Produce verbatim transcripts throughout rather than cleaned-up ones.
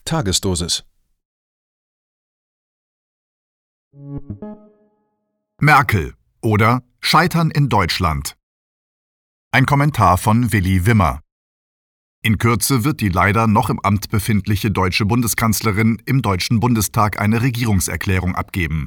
Tagesdosis. Merkel oder Scheitern in Deutschland. Ein Kommentar von Willi Wimmer. In Kürze wird die leider noch im Amt befindliche deutsche Bundeskanzlerin im Deutschen Bundestag eine Regierungserklärung abgeben.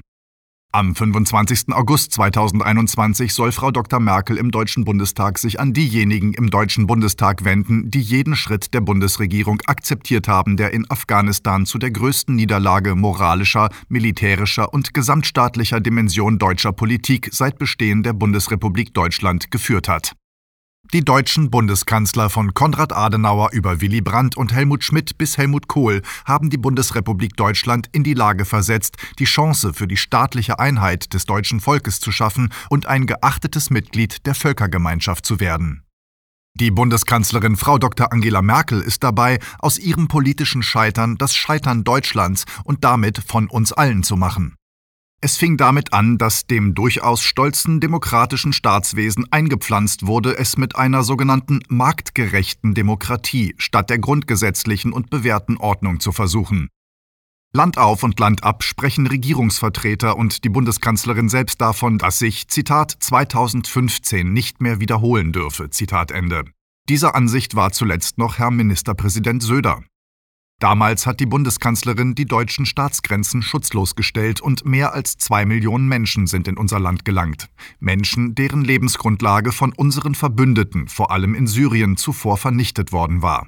Am fünfundzwanzigsten August zweitausendeinundzwanzig soll Frau Doktor Merkel im Deutschen Bundestag sich an diejenigen im Deutschen Bundestag wenden, die jeden Schritt der Bundesregierung akzeptiert haben, der in Afghanistan zu der größten Niederlage moralischer, militärischer und gesamtstaatlicher Dimension deutscher Politik seit Bestehen der Bundesrepublik Deutschland geführt hat. Die deutschen Bundeskanzler von Konrad Adenauer über Willy Brandt und Helmut Schmidt bis Helmut Kohl haben die Bundesrepublik Deutschland in die Lage versetzt, die Chance für die staatliche Einheit des deutschen Volkes zu schaffen und ein geachtetes Mitglied der Völkergemeinschaft zu werden. Die Bundeskanzlerin Frau Doktor Angela Merkel ist dabei, aus ihrem politischen Scheitern das Scheitern Deutschlands und damit von uns allen zu machen. Es fing damit an, dass dem durchaus stolzen demokratischen Staatswesen eingepflanzt wurde, es mit einer sogenannten marktgerechten Demokratie statt der grundgesetzlichen und bewährten Ordnung zu versuchen. Land auf und Land ab sprechen Regierungsvertreter und die Bundeskanzlerin selbst davon, dass sich, Zitat, zweitausendfünfzehn nicht mehr wiederholen dürfe, Zitat Ende. Dieser Ansicht war zuletzt noch Herr Ministerpräsident Söder. Damals hat die Bundeskanzlerin die deutschen Staatsgrenzen schutzlos gestellt und mehr als zwei Millionen Menschen sind in unser Land gelangt. Menschen, deren Lebensgrundlage von unseren Verbündeten, vor allem in Syrien, zuvor vernichtet worden war.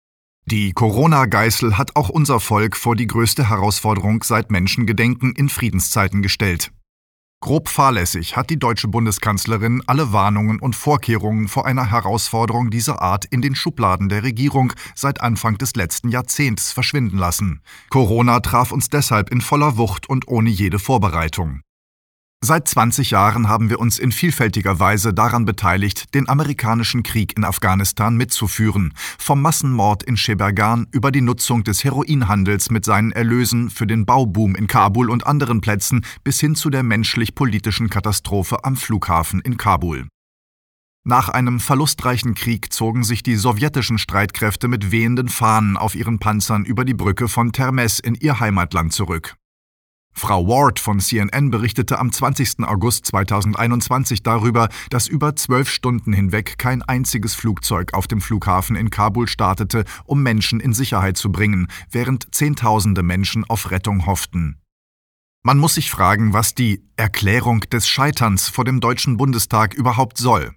Die Corona-Geißel hat auch unser Volk vor die größte Herausforderung seit Menschengedenken in Friedenszeiten gestellt. Grob fahrlässig hat die deutsche Bundeskanzlerin alle Warnungen und Vorkehrungen vor einer Herausforderung dieser Art in den Schubladen der Regierung seit Anfang des letzten Jahrzehnts verschwinden lassen. Corona traf uns deshalb in voller Wucht und ohne jede Vorbereitung. Seit zwanzig Jahren haben wir uns in vielfältiger Weise daran beteiligt, den amerikanischen Krieg in Afghanistan mitzuführen, vom Massenmord in Scheberghan über die Nutzung des Heroinhandels mit seinen Erlösen für den Bauboom in Kabul und anderen Plätzen bis hin zu der menschlich-politischen Katastrophe am Flughafen in Kabul. Nach einem verlustreichen Krieg zogen sich die sowjetischen Streitkräfte mit wehenden Fahnen auf ihren Panzern über die Brücke von Termez in ihr Heimatland zurück. Frau Ward von C N N berichtete am zwanzigsten August zweitausendeinundzwanzig darüber, dass über zwölf Stunden hinweg kein einziges Flugzeug auf dem Flughafen in Kabul startete, um Menschen in Sicherheit zu bringen, während Zehntausende Menschen auf Rettung hofften. Man muss sich fragen, was die Erklärung des Scheiterns vor dem Deutschen Bundestag überhaupt soll.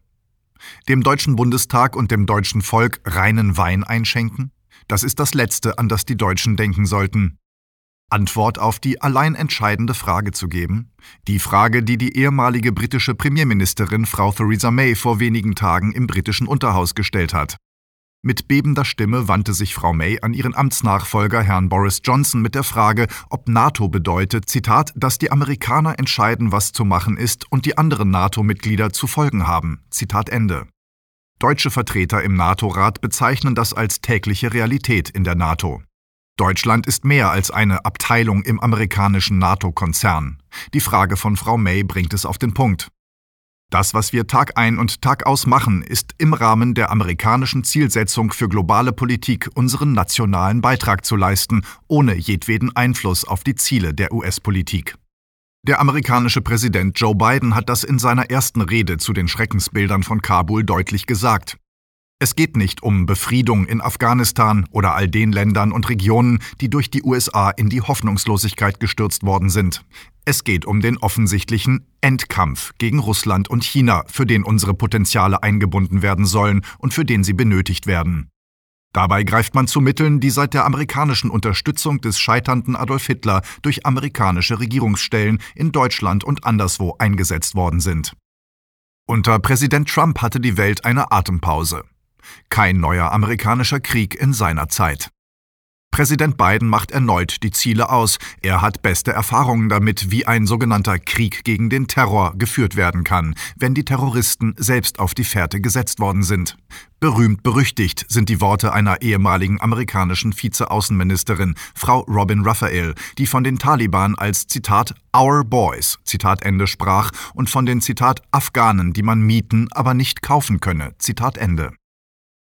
Dem Deutschen Bundestag und dem deutschen Volk reinen Wein einschenken? Das ist das Letzte, an das die Deutschen denken sollten. Antwort auf die allein entscheidende Frage zu geben? Die Frage, die die ehemalige britische Premierministerin Frau Theresa May vor wenigen Tagen im britischen Unterhaus gestellt hat. Mit bebender Stimme wandte sich Frau May an ihren Amtsnachfolger Herrn Boris Johnson mit der Frage, ob NATO bedeutet, Zitat, dass die Amerikaner entscheiden, was zu machen ist und die anderen NATO-Mitglieder zu folgen haben, Zitat Ende. Deutsche Vertreter im NATO-Rat bezeichnen das als tägliche Realität in der NATO. Deutschland ist mehr als eine Abteilung im amerikanischen NATO-Konzern. Die Frage von Frau May bringt es auf den Punkt. Das, was wir Tag ein und Tag aus machen, ist im Rahmen der amerikanischen Zielsetzung für globale Politik unseren nationalen Beitrag zu leisten, ohne jedweden Einfluss auf die Ziele der U S-Politik. Der amerikanische Präsident Joe Biden hat das in seiner ersten Rede zu den Schreckensbildern von Kabul deutlich gesagt. Es geht nicht um Befriedung in Afghanistan oder all den Ländern und Regionen, die durch die U S A in die Hoffnungslosigkeit gestürzt worden sind. Es geht um den offensichtlichen Endkampf gegen Russland und China, für den unsere Potenziale eingebunden werden sollen und für den sie benötigt werden. Dabei greift man zu Mitteln, die seit der amerikanischen Unterstützung des scheiternden Adolf Hitler durch amerikanische Regierungsstellen in Deutschland und anderswo eingesetzt worden sind. Unter Präsident Trump hatte die Welt eine Atempause. Kein neuer amerikanischer Krieg in seiner Zeit. Präsident Biden macht erneut die Ziele aus. Er hat beste Erfahrungen damit, wie ein sogenannter Krieg gegen den Terror geführt werden kann, wenn die Terroristen selbst auf die Fährte gesetzt worden sind. Berühmt berüchtigt sind die Worte einer ehemaligen amerikanischen Vize-Außenministerin, Frau Robin Raphael, die von den Taliban als Zitat Our Boys, Zitat Ende sprach und von den Zitat Afghanen, die man mieten, aber nicht kaufen könne, Zitat Ende.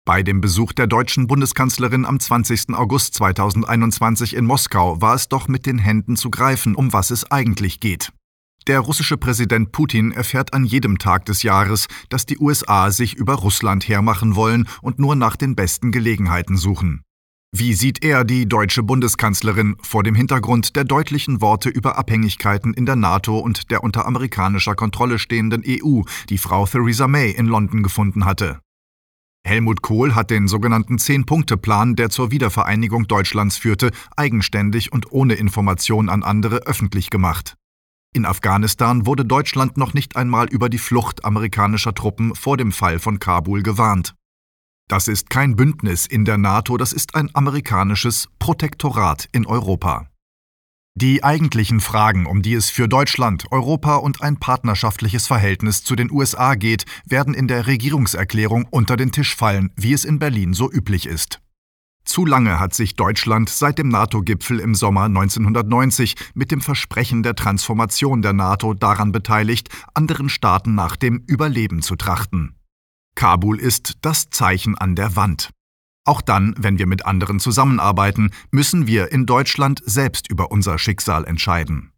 Bei dem Besuch der deutschen Bundeskanzlerin am zwanzigsten August zweitausendeinundzwanzig in Moskau war es doch mit den Händen zu greifen, um was es eigentlich geht. Der russische Präsident Putin erfährt an jedem Tag des Jahres, dass die U S A sich über Russland hermachen wollen und nur nach den besten Gelegenheiten suchen. Wie sieht er die deutsche Bundeskanzlerin vor dem Hintergrund der deutlichen Worte über Abhängigkeiten in der NATO und der unter amerikanischer Kontrolle stehenden E U, die Frau Theresa May in London gefunden hatte? Helmut Kohl hat den sogenannten Zehn-Punkte-Plan, der zur Wiedervereinigung Deutschlands führte, eigenständig und ohne Information an andere öffentlich gemacht. In Afghanistan wurde Deutschland noch nicht einmal über die Flucht amerikanischer Truppen vor dem Fall von Kabul gewarnt. Das ist kein Bündnis in der NATO, das ist ein amerikanisches Protektorat in Europa. Die eigentlichen Fragen, um die es für Deutschland, Europa und ein partnerschaftliches Verhältnis zu den U S A geht, werden in der Regierungserklärung unter den Tisch fallen, wie es in Berlin so üblich ist. Zu lange hat sich Deutschland seit dem NATO-Gipfel im Sommer neunzehnhundertneunzig mit dem Versprechen der Transformation der NATO daran beteiligt, anderen Staaten nach dem Überleben zu trachten. Kabul ist das Zeichen an der Wand. Auch dann, wenn wir mit anderen zusammenarbeiten, müssen wir in Deutschland selbst über unser Schicksal entscheiden.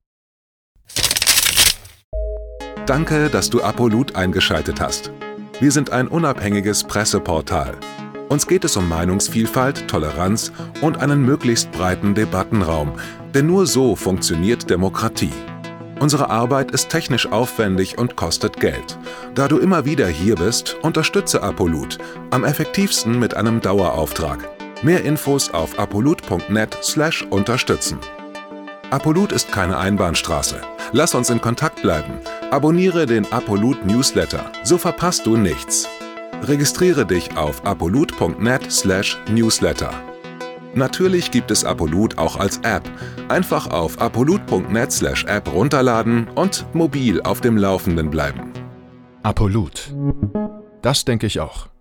Danke, dass du Apolut eingeschaltet hast. Wir sind ein unabhängiges Presseportal. Uns geht es um Meinungsvielfalt, Toleranz und einen möglichst breiten Debattenraum, denn nur so funktioniert Demokratie. Unsere Arbeit ist technisch aufwendig und kostet Geld. Da du immer wieder hier bist, unterstütze Apolut, am effektivsten mit einem Dauerauftrag. Mehr Infos auf apolut punkt net slash unterstützen. Apolut ist keine Einbahnstraße. Lass uns in Kontakt bleiben. Abonniere den Apolut Newsletter, so verpasst du nichts. Registriere dich auf apolut punkt net slash newsletter. Natürlich gibt es Apolut auch als App. Einfach auf apolut punkt net slash app runterladen und mobil auf dem Laufenden bleiben. Apolut. Das denke ich auch.